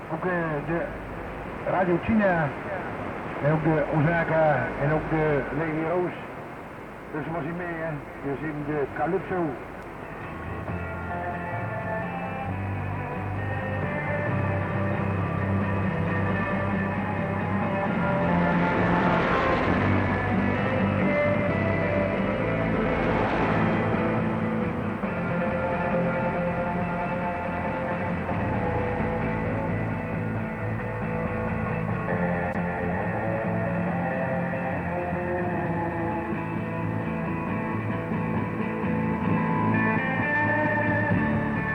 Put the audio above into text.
ook de Radio China en ook de Osaka en ook de Lady Rose. Dus was hij mee, hè. Dus in de Calypso